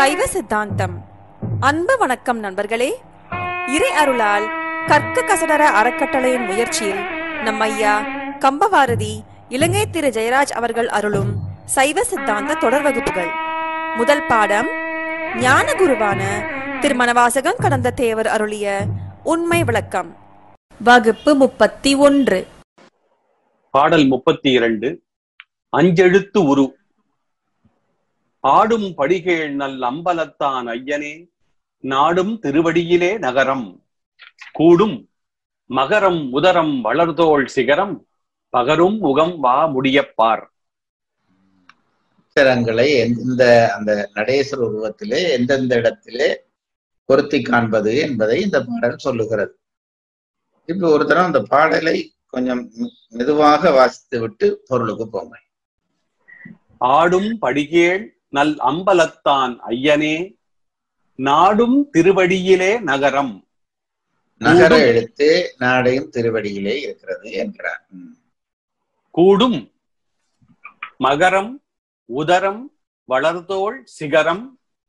சைவ சித்தாந்தம். அன்பு வணக்கம் நண்பர்களே. இறை அருளால் கற்க கசடர அறக்கட்டளையின் முயற்சியில் நம் ஐயா கம்பவாரதி இலங்கை திரு ஜெயராஜ் அவர்கள் அருளும் சைவ சித்தாந்த தொடர் வகுப்புகள். முதல் பாடம் ஞான குருவான திருமணவாசகம் கடந்த தேவர் அருளிய உண்மை விளக்கம். வகுப்பு 31. பாடல் 32. அஞ்செழுத்து உரு. ஆடும் படிகேள் நல் அம்பலத்தான் ஐயனே, நாடும் திருவடியிலே நகரம். கூடும் மகரம் உதரம் வளர்தோள் சிகரம், பகரும் முகம் வா முடியப்பார். அக்ஷரங்களை அந்த நடேசர் உருவத்திலே எந்தெந்த இடத்திலே பொருத்தி காண்பது என்பதை இந்த பாடல் சொல்லுகிறது. இப்ப ஒரு தரம் அந்த பாடலை கொஞ்சம் மெதுவாக வாசித்து விட்டு பொருளுக்கு போங்க. ஆடும் படிகேள் நல் அம்பலத்தான் ஐயனே, நாடும் திருவடியிலே நகரம். நகர எழுத்து நாடையும் திருவடியிலே இருக்கிறது என்கிறார். கூடும் மகரம் உதரம் வளர்தோள் சிகரம்.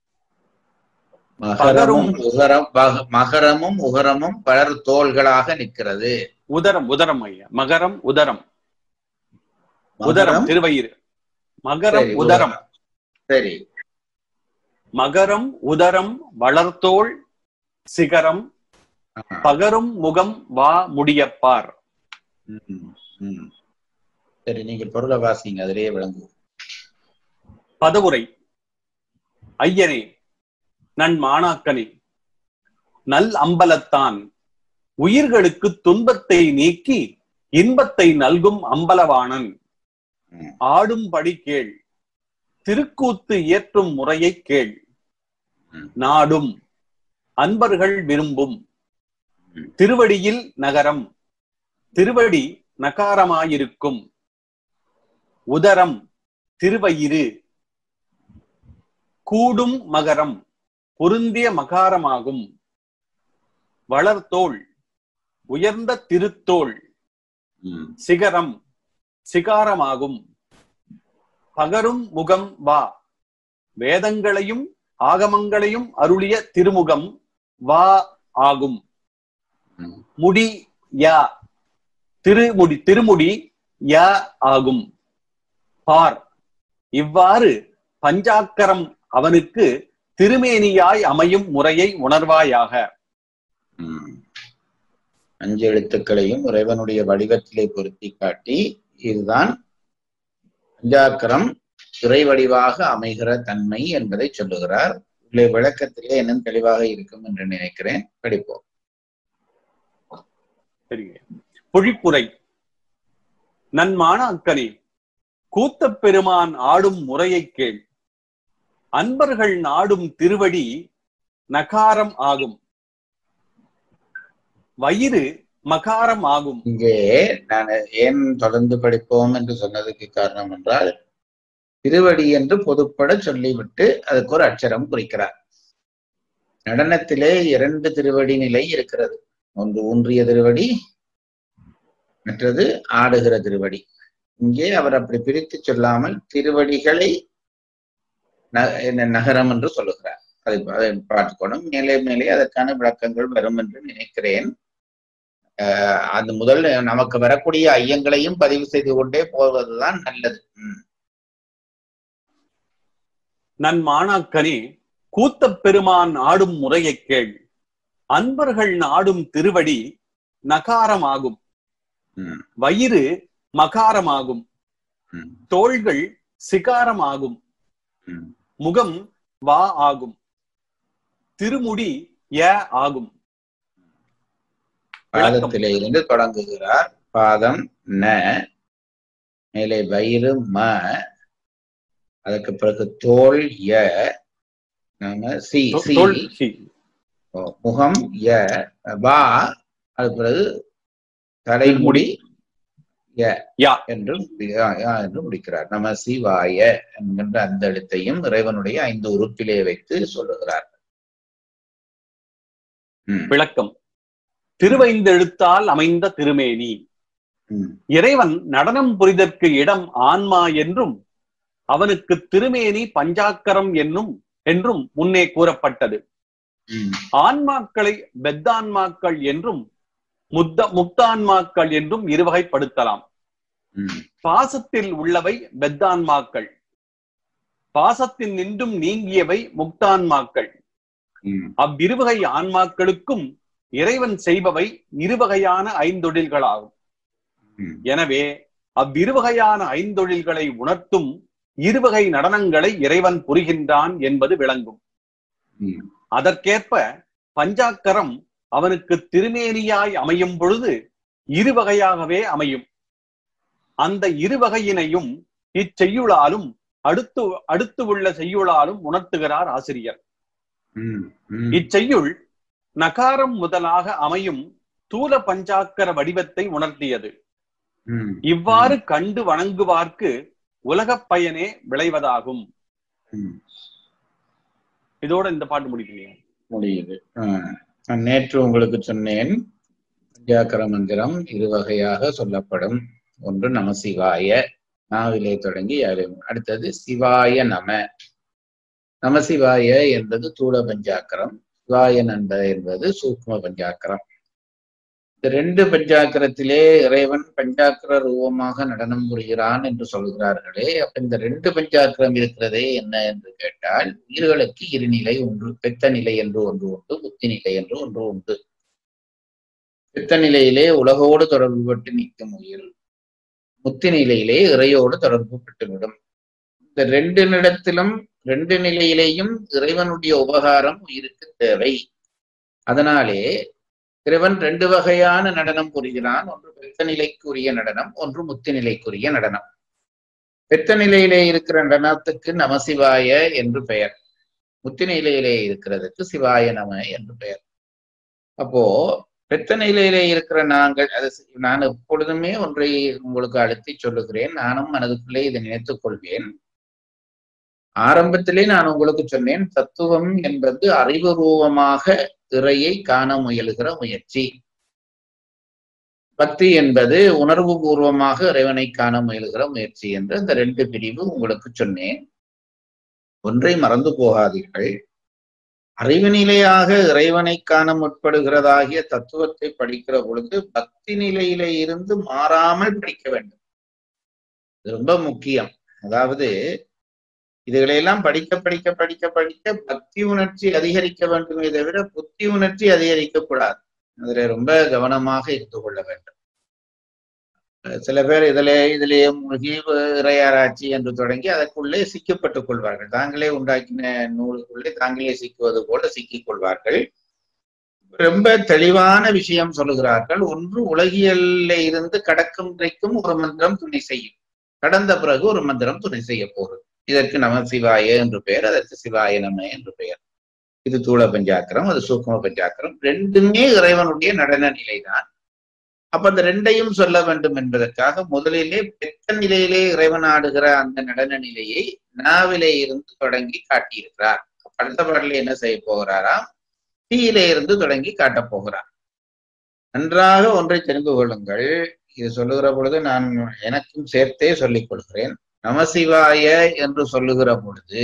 மகரமும் உகரமும் பலர் தோள்களாக நிற்கிறது. உதரம் ஐயா, மகரம் உதரம். உதரம் திருவயிறு. மகரம் உதரம். சரி. மகரம் உதரம் வளர்தோள் சிகரம், பகரும் முகம் வா முடியப்பார். சரி, நீங்க பொருளை வாசிங்க, அதிலேயே விளங்குவோம். பதவுரை. ஐயனே, நன் மாணாக்கனே, நல் அம்பலத்தான் உயிர்களுக்கு துன்பத்தை நீக்கி இன்பத்தை நல்கும் அம்பலவாணன். ஆடும்படி கேள், திருக்கூத்து இயற்றும் முறையை கேள். நாடும் அன்பர்கள் விரும்பும் திருவடியில் நகரம், திருவடி நகாரமாயிருக்கும். உதரம் திருவயிறு. கூடும் மகரம் பொருந்திய மகாரமாகும். வளர்தோள் உயர்ந்த திருத்தோள். சிகரம் சிகாரமாகும். பகரும் முகம் வா வேதங்களையும் ஆகமங்களையும் அருளிய திருமுகம் வா ஆகும். முடி யா திருமுடி யா ஆகும். பார், இவ்வாறு பஞ்சாக்கரம் அவனுக்கு திருமேனியாய் அமையும் முறையை உணர்வாயாக. 5 எழுத்துக்களையும் இறைவனுடைய வடிவத்திலே பொருத்தி காட்டி, இதுதான் பஞ்சாக்கரம் இறை வடிவாக அமைகிற தன்மை என்பதை சொல்லுகிறார். விளக்கத்திலே இன்னும் தெளிவாக இருக்கும் என்று நினைக்கிறேன். படிப்போம். பொழிப்புரை. நன்மாணாக்கனே, கூத்தப் பெருமான் ஆடும் முறையை கேள். அன்பர்கள் நாடும் திருவடி நகாரம் ஆகும். வயிறு மகாரம் ஆகும். இங்கே நான் ஏன் தொடர்ந்து படிப்போம் என்று சொன்னதுக்கு காரணம் என்றால், திருவடி என்று பொதுப்பட சொல்லிவிட்டு அதுக்கு ஒரு அட்சரம் குறிக்கிறார். நடனத்திலே 2 திருவடி நிலை இருக்கிறது. ஒன்று ஊன்றிய திருவடி, மற்றது ஆடுகிற திருவடி. இங்கே அவர் அப்படி பிரித்து சொல்லாமல் திருவடிகளை நகரம் என்று சொல்லுகிறார். அதை பார்த்துக்கணும். மேலே மேலே அதற்கான விளக்கங்கள் வரும் என்று நினைக்கிறேன். அது முதல் நமக்கு வரக்கூடிய ஐயங்களையும் பதிவு செய்து கொண்டே போவதுதான் நல்லது. நன் மாணாக்கனே, கூத்தப் பெருமான் ஆடும் முறையை கேள். அன்பர்கள் நாடும் திருவடி நகாரமாகும். வயிறு மகாரமாகும். தோள்கள் சிகாரமாகும். முகம் வா ஆகும். திருமுடி ய ஆகும். பாதத்திலே இருந்து தொடங்குகிறார். பாதம் ந, மேலே வயிறு ம, அதுக்கு பிறகு தோல் ய, சி, முகம் ய, வா, அது பிறகு தலைமுடி என்று முடிக்கிறார். நம சிவாய என்கின்ற அந்த எழுத்தையும் இறைவனுடைய 5 உறுப்பிலே வைத்து சொல்லுகிறார். விளக்கம். திருவைந்தெழுத்தால் அமைந்த திருமேனி. இறைவன் நடனம் புரிதற்கு இடம் ஆன்மா என்றும், அவனுக்கு திருமேனி பஞ்சாக்கரம் என்னும் என்றும் முன்னே கூறப்பட்டது. ஆன்மாக்களை பெத்தான்மாக்கள் என்றும் முக்தான்மாக்கள் என்றும் இருவகைப்படுத்தலாம். பாசத்தில் உள்ளவை பெத்தான்மாக்கள், பாசத்தின் நின்றும் நீங்கியவை முக்தான்மாக்கள். அவ்விருவகை ஆன்மாக்களுக்கும் இறைவன் செய்பவை இருவகையான ஐந்தொழில்களாகும். எனவே அவ்விருவகையான ஐந்தொழில்களை உணர்த்தும் இருவகை நடனங்களை இறைவன் புரிகின்றான் என்பது விளங்கும். அதற்கேற்ப பஞ்சாக்கரம் அவனுக்கு திருமேனியாய் அமையும் பொழுது இருவகையாகவே அமையும். அந்த இருவகையினையும் இச்செய்யுளாலும் அடுத்து உள்ள செய்யுளாலும் உணர்த்துகிறார் ஆசிரியர். இச்செய்யுள் நகாரம் முதலாக அமையும் தூல பஞ்சாக்கர வடிவத்தை உணர்த்தியது. இவ்வாறு கண்டு வணங்குவார்க்கு உலகப் பயனே விளைவதாகும். இதோட இந்த பாட்டு முடியுது. நேற்று உங்களுக்கு சொன்னேன், பஞ்சாக்கர மந்திரம் இருவகையாக சொல்லப்படும். ஒன்று நமசிவாய, நாவிலே தொடங்கி அடுத்தது சிவாய நம. நமசிவாய என்பது தூல பஞ்சாக்கரம், சிவாய நந்த என்பது சூக்ம பஞ்சாக்கரம். இந்த ரெண்டு பஞ்சாக்கரத்திலே இறைவன் பஞ்சாக்கர ரூபமாக நடனம் புரிகிறான் என்று சொல்கிறார்களே. அப்ப இந்த ரெண்டு பஞ்சாக்கரம் இருக்கிறதே என்ன என்று கேட்டால், உயிர்களுக்கு இருநிலை ஒன்று, பெத்த நிலை என்று ஒன்று உண்டு, புத்தி நிலை என்று ஒன்று உண்டு. பெத்த நிலையிலே உலகோடு தொடர்பு பட்டு நிற்கும் உயிர், முத்தி நிலையிலே இறையோடு தொடர்பு பட்டுவிடும். இந்த ரெண்டு நிலையிலேயும் இறைவனுடைய உபகாரம் உயிருக்கு தேவை. அதனாலே இறைவன் ரெண்டு வகையான நடனம் புரிகிறான். ஒன்று பெத்த நிலைக்குரிய நடனம், ஒன்று முத்தி நிலைக்குரிய நடனம். பெத்த நிலையிலே இருக்கிற நடனத்துக்கு நமசிவாய என்று பெயர், முத்தி நிலையிலே இருக்கிறதுக்கு சிவாய நம என்று பெயர். அப்போ பெத்த நிலையிலே இருக்கிற நான் எப்பொழுதுமே ஒன்றை உங்களுக்கு அழுத்தி சொல்லுகிறேன், நானும் மனதுக்குள்ளே இதை நினைத்துக் கொள்வேன். ஆரம்பத்திலே நான் உங்களுக்கு சொன்னேன், தத்துவம் என்பது அறிவுபூர்வமாக இறையை காண முயலுகிற முயற்சி. பக்தி என்பது உணர்வு பூர்வமாக இறைவனை காண முயலுகிற முயற்சி என்று இந்த ரெண்டு பிரிவு உங்களுக்கு சொன்னேன். ஒன்றை மறந்து போகாதீர்கள். அறிவு நிலையாக இறைவனை காண முற்படுகிறதாகிய தத்துவத்தை படிக்கிற பொழுது பக்தி நிலையிலே இருந்து மாறாமல் படிக்க வேண்டும். இது ரொம்ப முக்கியம். அதாவது இதுகளையெல்லாம் படிக்க படிக்க படிக்க படிக்க பக்தி உணர்ச்சி அதிகரிக்க வேண்டுமே தவிர புத்தி உணர்ச்சி அதிகரிக்க கூடாது. அதுல ரொம்ப கவனமாக இருந்து கொள்ள வேண்டும். சில பேர் இதிலேயே மூழ்கி இறையாராய்ச்சி என்று தொடங்கி அதற்குள்ளே சிக்கப்பட்டுக் கொள்வார்கள். தாங்களே உண்டாக்கின நூலுக்குள்ளே தாங்களே சிக்குவது போல சிக்கிக் கொள்வார்கள். ரொம்ப தெளிவான விஷயம் சொல்லுகிறார்கள். ஒன்று, உலகியல்ல இருந்து கடக்கும் வரைக்கும் ஒரு மந்திரம் துணை செய்யும், கடந்த பிறகு ஒரு மந்திரம் துணை செய்ய போகுது. இதற்கு நம சிவாய என்று பெயர், அதற்கு சிவாய நம என்று பெயர். இது தூள பஞ்சாக்கரம், அது சூக்ம பஞ்சாக்கரம். ரெண்டுமே இறைவனுடைய நடன நிலைதான். அப்ப அந்த ரெண்டையும் சொல்ல வேண்டும் என்பதற்காக முதலிலே பெத்த நிலையிலே இறைவன் ஆடுகிற அந்த நடன நிலையை நாவிலே இருந்து தொடங்கி காட்டியிருக்கிறார். அடுத்த பாடலில் என்ன செய்ய போகிறாராம்? தீயிலே இருந்து தொடங்கி காட்டப் போகிறார். நன்றாக ஒன்றை தெரிந்து கொள்ளுங்கள். இது சொல்லுகிற பொழுது நான் எனக்கும் சேர்த்தே சொல்லிக் கொள்கிறேன். நமசிவாய என்று சொல்லுகிற பொழுது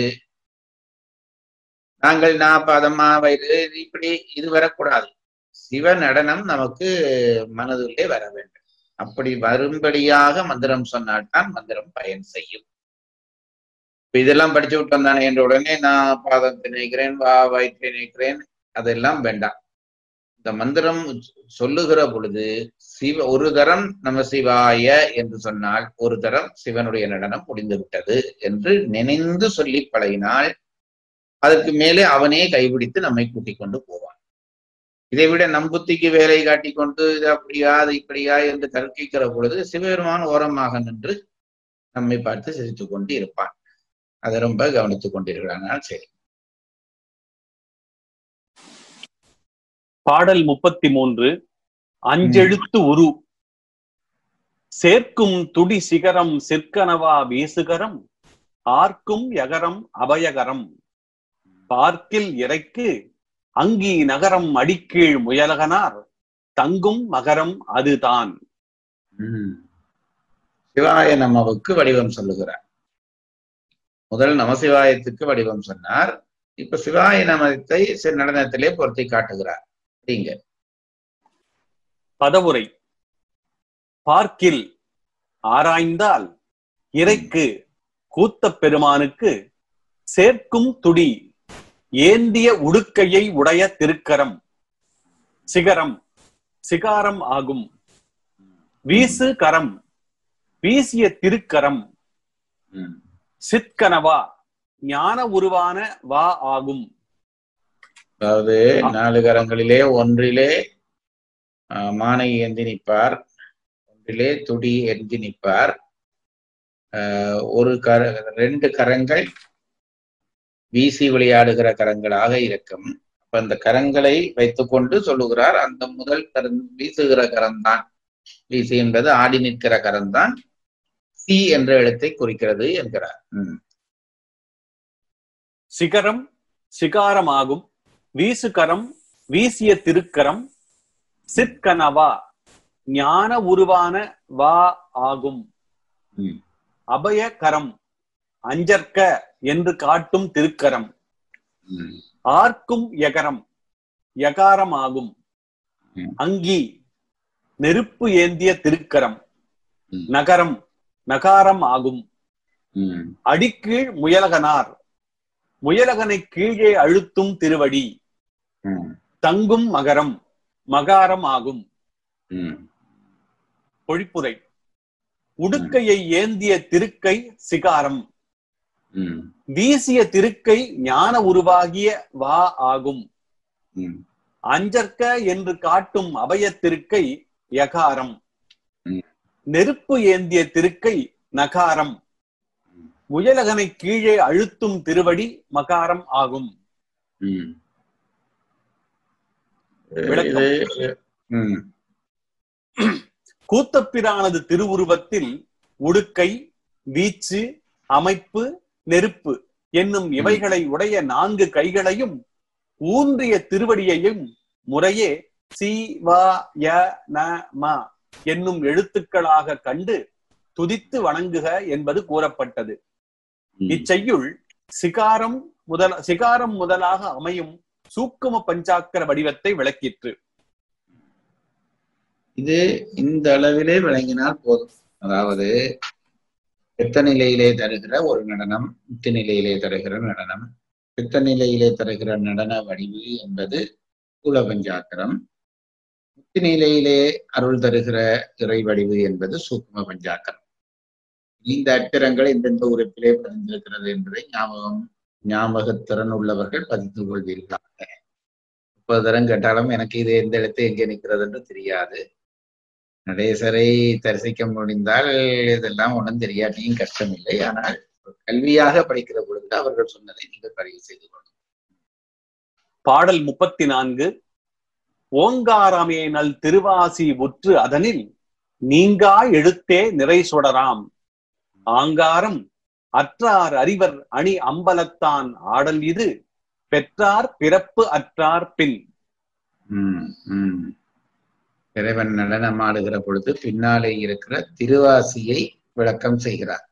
நாங்கள் பதமா வயிறு இப்படி இது வரக்கூடாது. சிவ நடனம் நமக்கு மனதிலே வர வேண்டும். அப்படி வரும்படியாக மந்திரம் சொன்னால்தான் மந்திரம் பயன் செய்யும். இதெல்லாம் படிச்சு விட்டோம் தானே என்ற உடனே நான் பாதத்தை நினைக்கிறேன், வயிற்றை நினைக்கிறேன், அதெல்லாம் வேண்டாம். இந்த மந்திரம் சொல்லுகிற பொழுது ஒரு தரம் நம சிவாய என்று சொன்னால் ஒரு தரம் சிவனுடைய நடனம் முடிந்து விட்டது என்று நினைந்து சொல்லி பழகினால் அதற்கு மேலே அவனே கைபிடித்து நம்மை கூட்டிக் கொண்டு போவான். இதை விட நம்புத்திக்கு வேலை காட்டிக்கொண்டு இது அப்படியா அது இப்படியா என்று தர்க்கிக்கிற பொழுது சிவபெருமான் ஓரமாக நின்று நம்மை பார்த்து சிரித்துக் கொண்டு இருப்பான். அதை ரொம்ப கவனித்துக் கொண்டிருக்கிறான். சரி, பாடல் 33. அஞ்செழுத்து உரு சேர்க்கும் துடி சிகரம் சிற்கனவா வீசுகரம் ஆர்க்கும் யகரம் அபயகரம் பார்க்கில் இறைக்கு அங்கி நகரம் அடிக்கீழ் முயலகனார் தங்கும் மகரம் அதுதான். சிவாய நமவுக்கு வடிவம் சொல்லுகிறார். முதல் நமசிவாயத்துக்கு வடிவம் சொன்னார். இப்ப சிவாய நமத்தை நடனத்திலே பொருத்தி காட்டுகிறார். அப்படிங்க. பதவுரை. பார்க்கில் ஆராய்ந்தால் இறைக்கு கூத்தப் பெருமானுக்கு சேர்க்கும் துடி ஏந்திய உடுக்கையை உடைய திருக்கரம் சிகரம் சிகாரம் ஆகும். வீசு கரம் வீசிய திருக்கரம் சிற்கனவா ஞான உருவான வா ஆகும். அதாவது 4 கரங்களிலே ஒன்றிலே மானை ஏந்தி நிற்பார், ஒன்றிலே துடி ஏந்தி நிற்பார். 2 கரங்கள் வீசி விளையாடுகிற கரங்களாக இருக்கும். அப்ப அந்த கரங்களை வைத்துக்கொண்டு சொல்லுகிறார், அந்த முதல் வீசுகிற கரம்தான், வீசி என்பது ஆடி நிற்கிற கரம்தான் சி என்ற எழுத்தை குறிக்கிறது என்கிறார். சிகரம் சிகாரமாகும். வீசுகரம் வீசிய திருக்கரம் சிற்கனவா ஞான உருவான வா ஆகும். அபய கரம் அஞ்சற்க என்று காட்டும் திருக்கரம். ஆர்க்கும் யகரம் யகாரமாகும். அங்கி நெருப்பு ஏந்திய திருக்கரம். நகரம் நகாரம் ஆகும். அடிக்கீழ் முயலகனார் முயலகனை கீழே அழுத்தும் திருவடி. தங்கும் மகரம் மகாரம் ஆகும். பொழிப்புரை. உடுக்கையை ஏந்திய திருக்கை சிகாரம். வீசிய திருக்கை ஞான உருவாகிய வா ஆகும். அஞ்சற்க என்று காட்டும் அபய திருக்கை யகாரம். நெருப்பு ஏந்திய திருக்கை நகாரம். முயலகனை கீழே அழுத்தும் திருவடி மகாரம் ஆகும். கூத்தப்பிரானது திருவுருவத்தில் உடுக்கை, வீச்சு, அமைப்பு, நெருப்பு என்னும் இவைகளை உடைய 4 கைகளையும் ஊன்றிய திருவடியையும் முறையே சி வ ய ந ம என்னும் எழுத்துக்களாக கண்டு துதித்து வணங்குக என்பது கூறப்பட்டது. இச்செய்யுள் சிகாரம் முதலாக அமையும் சூக்கும பஞ்சாக்கர வடிவத்தை விளக்கிற்று. இது இந்த அளவிலே விளங்கினால் போதும். அதாவது பித்த நிலையிலே தருகிற ஒரு நடனம், முத்தி நிலையிலே தருகிற நடனம். பித்த நிலையிலே தருகிற நடன வடிவு என்பது ஸ்தூல பஞ்சாக்கரம். முத்தி நிலையிலே அருள் தருகிற இறை வடிவு என்பது சூக்கும பஞ்சாக்கரம். இந்த அச்சரங்கள் இந்தெந்த உறுப்பிலே பதிந்திருக்கிறது என்பதை ஞாபகத்திறன் உள்ளவர்கள் பதிந்து கொள்வீர்களாக. 30 தரம் கேட்டாலும் எனக்கு இது எந்த இடத்து எங்கே நிற்கிறது என்று தெரியாது. நடேசரை தரிசிக்க முடிந்தால் இதெல்லாம் ஒன்றும் தெரியாட்டியும் கஷ்டமில்லை. ஆனால் கல்வியாக படிக்கிற பொழுது அவர்கள் சொன்னதை நீங்கள் பதிவு செய்து கொள்ளும். பாடல் 34. ஓங்காரமே நல் திருவாசி உற்று அதனில் நீங்கா எழுத்தே நிறை சுடராம். ஆங்காரம் அற்றார் அறிவர் அணி அம்பலத்தான் ஆடல் இது பெற்றார் பிறப்பு அற்றார் பின். இறைவன் நடனம் ஆடுகிற பொழுது பின்னாலே இருக்கிற திருவாசியை விளக்கம் செய்கிறார்.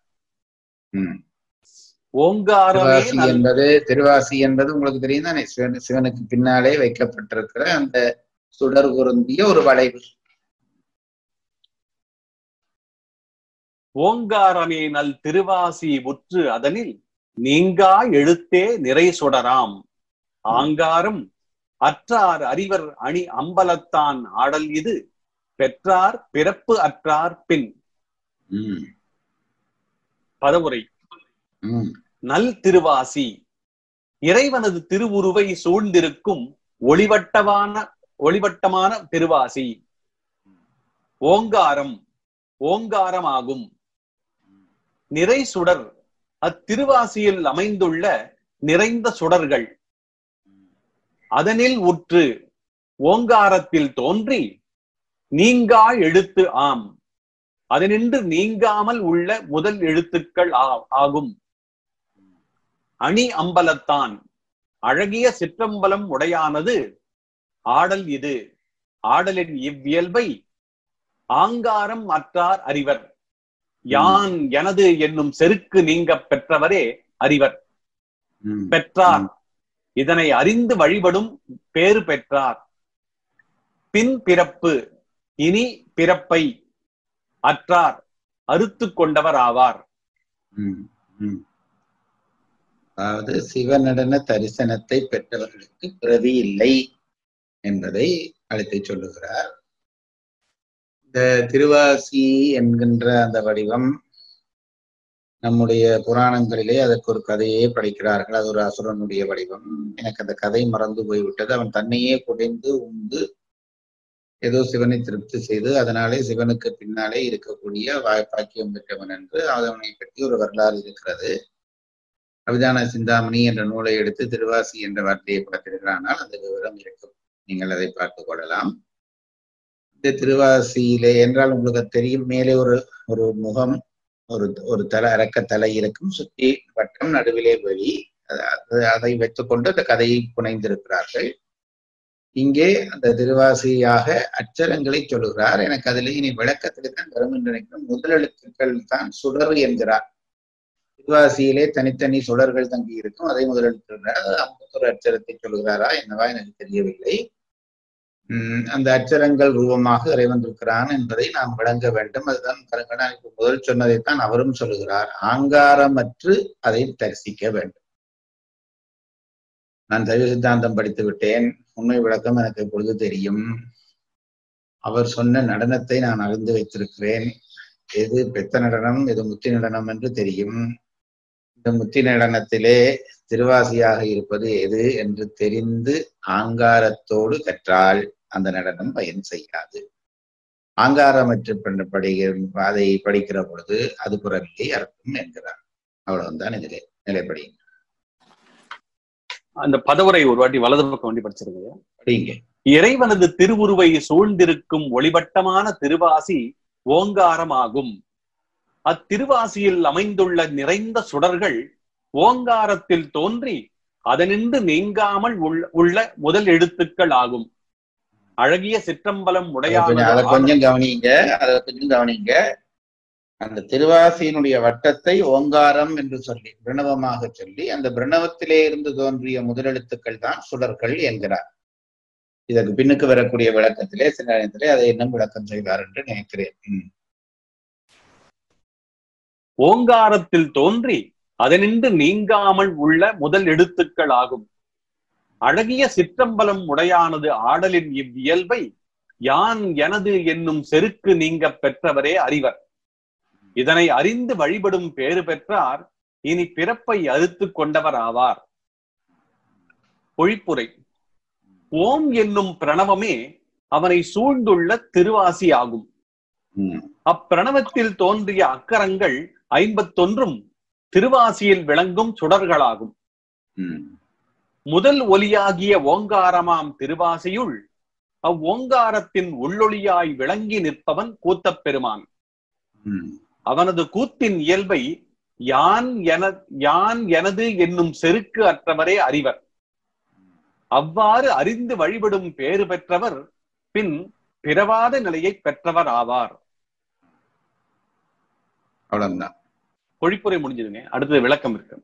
திருவாசி என்பது உங்களுக்கு தெரியும் தானே, சிவனுக்கு பின்னாலே வைக்கப்பட்டிருக்கிற அந்த சுடர் பொருந்திய ஒரு வளைவு. ஓங்காரமே நல் திருவாசி உற்று அதனில் நீங்கா எழுத்தே நிறை சுடராம். ஆங்காரம் அற்றார் அறிவர் அணி அம்பலத்தான் ஆடல் இது பெற்றார் பிறப்பு அற்றார் பின். பதவுரை. நல் திருவாசி இறைவனது திருவுருவை சூழ்ந்திருக்கும் ஒளிவட்டமான திருவாசி. ஓங்காரம் ஓங்காரமாகும். நிறை சுடர் அத்திருவாசியில் அமைந்துள்ள நிறைந்த சுடர்கள். அதனில் உற்று ஓங்காரத்தில் தோன்றி நீங்கா எழுத்து ஆம். அதனின்று நீங்காமல் உள்ள முதல் எழுத்துக்கள் ஆகும். அணி அம்பலத்தான் அழகிய சிற்றம்பலம் உடையானது ஆடல் இது. ஆடலின் இவ்வியல்பை ஆங்காரம் அற்றார் அறிவர். யான் எனது என்னும் செருக்கு நீங்க பெற்றவரே அறிவர். பெற்றார் இதனை அறிந்து வழிபடும் பேறு பெற்றார். பின் பிறப்பு இனி பிறப்பை அற்றார் அறுத்து கொண்டவர் ஆவார். அதாவது சிவநடன தரிசனத்தை பெற்றவர்களுக்கு பிறவி இல்லை என்பதை அழைத்து சொல்லுகிறார். இந்த திருவாசி என்கின்ற அந்த வடிவம் நம்முடைய புராணங்களிலே அதற்கு ஒரு கதையே படிக்கிறார்கள். அது ஒரு அசுரனுடைய வடிவம். எனக்கு அந்த கதை மறந்து போய்விட்டது. அவன் தன்னையே குடைந்து உண்டு ஏதோ சிவனை திருப்தி செய்து அதனாலே சிவனுக்கு பின்னாலே இருக்கக்கூடிய பாக்கியம் பெற்றவன் என்று அவனை பற்றி ஒரு வரலாறு இருக்கிறது. அபிதான சிந்தாமணி என்ற நூலை எடுத்து திருவாசி என்ற வார்த்தையை பார்த்திருக்கிறானால் அந்த விவரம் இருக்கும். நீங்கள் அதை பார்த்துக் கொள்ளலாம். இந்த திருவாசியிலே என்றால் உங்களுக்கு தெரியும், மேலே ஒரு முகம், ஒரு தலை, அரக்க தலை இருக்கும், சுற்றி வட்டம், நடுவிலே வெளி. அதை வைத்துக்கொண்டு அந்த கதையை புனைந்திருக்கிறார்கள். இங்கே அந்த திருவாசியாக அச்சரங்களை சொல்லுகிறார். எனக்கு அதில் இனி விளக்கத்திலே தான் வரும் என்று நினைக்கிறேன். முதல் எழுத்துக்கள் தான் சுடர் என்கிறார். திருவாசியிலே தனித்தனி சுடர்கள் தங்கி இருக்கும். அதை முதல் எழுத்துக்கிறார். ஒரு அச்சரத்தை சொல்லுகிறாரா என்னவா எனக்கு தெரியவில்லை. அந்த அச்சரங்கள் ரூபமாக இறைவன் இருக்கிறான் என்பதை நாம் விளங்க வேண்டும். அதுதான் கருங்கடானுக்கு முதல் சொன்னதைத்தான் அவரும் சொல்லுகிறார். ஆங்காரமற்று அதை தரிசிக்க வேண்டும். நான் சைவ சித்தாந்தம் படித்து விட்டேன். உண்மை விளக்கம் எனக்கு இப்பொழுது தெரியும். அவர் சொன்ன நடனத்தை நான் அறிந்து வைத்திருக்கிறேன். எது பெத்த நடனம், எது முத்தி நடனம் என்று தெரியும். இந்த முத்தி நடனத்திலே திருவாசியாக இருப்பது எது என்று தெரிந்து ஆங்காரத்தோடு கற்றால் அந்த நடனம் பயன் செய்யாது. ஆங்காரமற்று அதை படிக்கிற பொழுது அது புறவில்லை அர்த்தம் என்கிறார். அவ்வளவுதான் இதிலே நிலைப்படி. அந்த பதவுரை ஒரு வாட்டி வலது பக்கம் வண்டி படிச்சிருக்கீங்க. படிங்க. இறைவனது திருவுருவை சூழ்ந்திருக்கும் ஒளிவட்டமான திருவாசி ஓங்காரமாகும். அத்திருவாசியில் அமைந்துள்ள நிறைந்த சுடர்கள் ஓங்காரத்தில் தோன்றி அதனின்று நீங்காமல் உள்ள முதல் எழுத்துக்கள் ஆகும். அழகிய சிற்றம்பலம் உடையானது. அதை கொஞ்சம் கவனிங்க. அந்த திருவாசியினுடைய வட்டத்தை ஓங்காரம் என்று சொல்லி பிரணவமாக சொல்லி அந்த பிரணவத்திலே இருந்து தோன்றிய முதலெழுத்துக்கள் தான் சுடர்கள் என்கிறார். இதற்கு பின்னுக்கு வரக்கூடிய விளக்கத்திலே சில நேரத்திலே அதை இன்னும் விளக்கம் செய்வார் என்று நினைக்கிறேன். ஓங்காரத்தில் தோன்றி அதனின்று நீங்காமல் உள்ள முதல் எழுத்துக்கள் ஆகும். அழகிய சிற்றம்பலம் உடையானது ஆடலின் இவ்வியல்பை யான் எனது என்னும் செருக்கு நீங்க பெற்றவரே அறிவர். இதனை அறிந்து வழிபடும் பேறு பெற்றார் இனி பிறப்பை அறுத்து கொண்டவர் ஆவார். பொழிப்புரை. ஓம் என்னும் பிரணவமே அவனை சூழ்ந்துள்ள திருவாசி ஆகும். அப்பிரணவத்தில் தோன்றிய அக்கரங்கள் 51 திருவாசியில் விளங்கும் சுடர்களாகும். முதல் ஒலியாகிய ஓங்காரமாம் திருவாசியுள் அவ்வோங்காரத்தின் உள்ளொளியாய் விளங்கி நிற்பவன் கூத்தப் பெருமான். அவனது கூத்தின் இயல்பை யான் எனது என்னும் செருக்கு அற்றவரே அறிவர். அவ்வாறு அறிந்து வழிபடும் பேறு பெற்றவர் பின் பிறவாத நிலையை பெற்றவர் ஆவார். அவ்வளவுதான். பொழிப்புரை முடிஞ்சதுங்க. அடுத்தது விளக்கம் இருக்கு.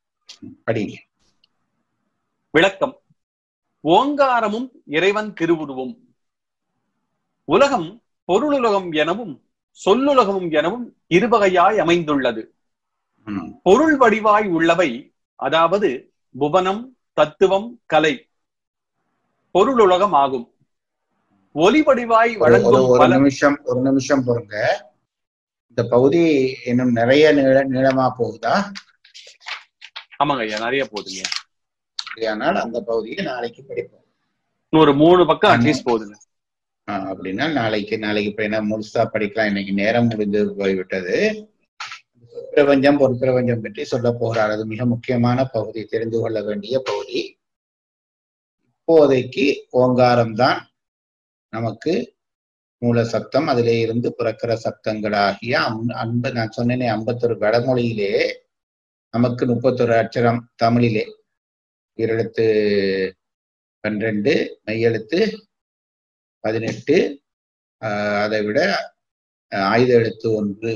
விளக்கம். ஓங்காரமும் இறைவன் திருவுருவும். உலகம் பொருளுலகம் எனவும் சொல்லுலகமும் எனவும் இருவகையாய் அமைந்துள்ளது. பொருள் வடிவாய் உள்ளவை, அதாவது புவனம், தத்துவம், கலை பொருளுலகம் ஆகும். ஒலி வடிவாய் வழங்கும் ஒரு நிமிஷம் பொறுங்க. இந்த பகுதி இன்னும் நிறைய நீளமா போகுதா? ஆமாங்க ஐயா, நிறைய போகுதுங்க. ஆனால் அந்த பகுதியை நாளைக்கு படிப்போம். ஒரு 3 பக்கம் அட்லீஸ்ட் போகுதுங்க. அப்படின்னா நாளைக்கு இப்ப என்ன முழுசா படிக்கலாம். இன்னைக்கு நேரம் முடிந்து போய்விட்டது. பிரபஞ்சம் பொருட்பிரபஞ்சம் பற்றி சொல்ல போகிறார். அது மிக முக்கியமான பகுதி, தெரிந்து கொள்ள வேண்டிய பகுதி. இப்போதைக்கு ஓங்காரம் தான் நமக்கு மூல சப்தம். அதிலே இருந்து பிறக்கிற சப்தங்களாகிய நான் சொன்னேனே 51 வடமொழியிலே நமக்கு 31 அட்சரம். தமிழிலே ஈரெழுத்து 12, மெய்யெழுத்து 18, அதை விட ஆயுத எழுத்து 1.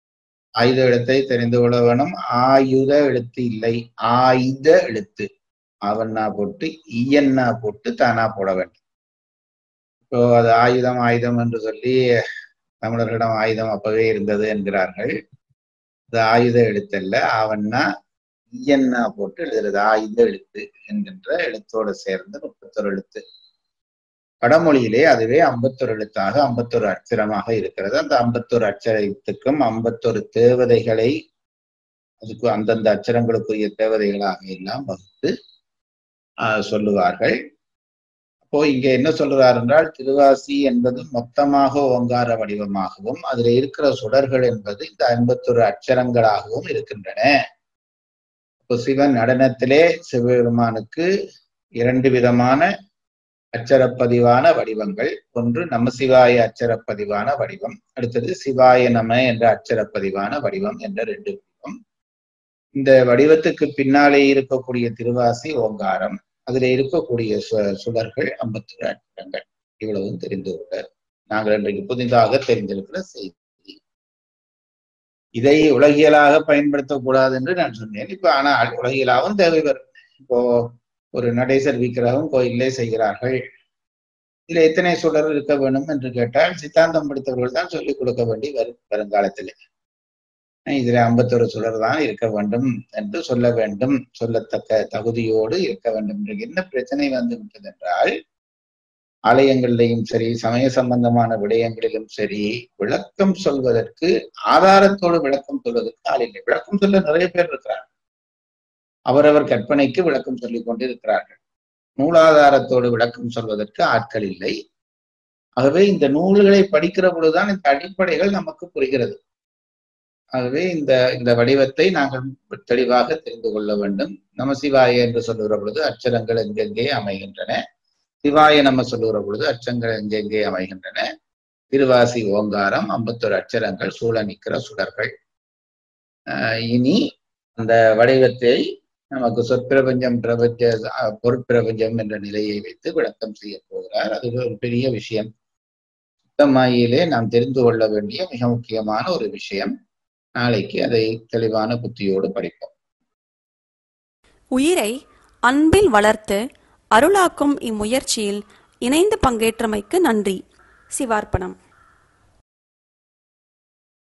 ஆயுத எழுத்தை தெரிந்து கொள்ள வேணும். ஆயுத எழுத்து இல்லை, ஆயுத எழுத்து. ஆவண்ணா போட்டு ஈயண்ணா போட்டு தானா போட வேண்டும். இப்போ அது ஆயுதம் ஆயுதம் என்று சொல்லி தமிழர்களிடம் ஆயுதம் அப்பவே இருந்தது என்கிறார்கள். அது ஆயுத எழுத்தல்ல, ஆவண்ணா ஈயண்ணா போட்டு எழுதுறது ஆயுத எழுத்து என்கின்ற எழுத்தோடு சேர்ந்து 31 எழுத்து. வடமொழியிலே அதுவே 51 எழுத்தாக 51 அட்சரமாக இருக்கிறது. அந்த 51 அட்சரத்துக்கும் 51 தேவதைகளை, அதுக்கு அந்தந்த அச்சரங்களுக்குரிய தேவதைகளாக எல்லாம் வகுத்து சொல்லுவார்கள். அப்போ இங்க என்ன சொல்றார் என்றால், திருவாசி என்பது மொத்தமாக ஓங்கார வடிவமாகவும் அதுல இருக்கிற சுடர்கள் என்பது இந்த 51 அட்சரங்களாகவும் இருக்கின்றன. இப்போ சிவன் நடனத்திலே சிவபெருமானுக்கு 2 விதமான அச்சரப்பதிவான வடிவங்கள். ஒன்று நமசிவாய அச்சரப்பதிவான வடிவம், அடுத்தது சிவாய நம என்ற அச்சரப்பதிவான வடிவம் என்ற 2 வடிவம். இந்த வடிவத்துக்கு பின்னாலே இருக்கக்கூடிய திருவாசி ஓங்காரம், அதுல இருக்கக்கூடிய சுடர்கள் 51 அச்சரங்கள். இவ்வளவும் தெரிந்து கொள்ள நாங்கள் இன்றைக்கு புதிதாக தெரிந்திருக்கிற செய்தி. இதை உலகியலாக பயன்படுத்தக்கூடாது என்று நான் சொன்னேன். இப்ப ஆனால் உலகியலாகவும் தேவை வரும். இப்போ ஒரு நடேசர் விக்கிரகம் கோயிலே செய்கிறார்கள். இதுல எத்தனை சுடர் இருக்க வேண்டும் என்று கேட்டால் சித்தாந்தம் படித்தவர்கள் தான் சொல்லிக் கொடுக்க வேண்டி வருங்காலத்திலே. இதுல 51 சுடர் தான் இருக்க வேண்டும் என்று சொல்ல வேண்டும், சொல்லத்தக்க தகுதியோடு இருக்க வேண்டும். என்று என்ன பிரச்சனை வந்து விட்டது என்றால், ஆலயங்களிலையும் சரி சமய சம்பந்தமான விடயங்களிலும் சரி விளக்கம் சொல்வதற்கு, ஆதாரத்தோடு விளக்கம் சொல்வதற்கு ஆள் இல்லை. விளக்கம் சொல்ல நிறைய பேர் இருக்கிறார்கள், அவரவர் கற்பனைக்கு விளக்கம் சொல்லிக் கொண்டு இருக்கிறார்கள். நூலாதாரத்தோடு விளக்கம் சொல்வதற்கு ஆட்கள் இல்லை. ஆகவே இந்த நூல்களை படிக்கிற பொழுதுதான் இந்த அடிப்படைகள் நமக்கு புரிகிறது. ஆகவே இந்த வடிவத்தை நாங்கள் தெளிவாக தெரிந்து கொள்ள வேண்டும். நமசிவாய என்று சொல்லுகிற பொழுது அச்சரங்கள் எங்கெங்கே அமைகின்றன, சிவாய நம்ம சொல்லுகிற பொழுது அச்சரங்கள் எங்கெங்கே அமைகின்றன. திருவாசி ஓங்காரம் 51 அச்சரங்கள், சூழ நிற்கிற சுடர்கள். இனி அந்த வடிவத்தை நமக்கு சொற்பிரபஞ்சம், பிரபஞ்ச பொருட்பிரபஞ்சம் என்ற நிலையை வைத்து விளக்கம் செய்ய போகிறார். அது ஒரு பெரிய விஷயம். சுத்தமாயிலே நாம் தெரிந்து கொள்ள வேண்டிய மிக முக்கியமான ஒரு விஷயம். நாளைக்கு அதை தெளிவான புத்தியோடு படிப்போம். உயிரை அன்பில் வளர்த்து அருளாக்கும் இம்முயற்சியில் இணைந்து பங்கேற்றமைக்கு நன்றி. சிவார்ப்பணம்.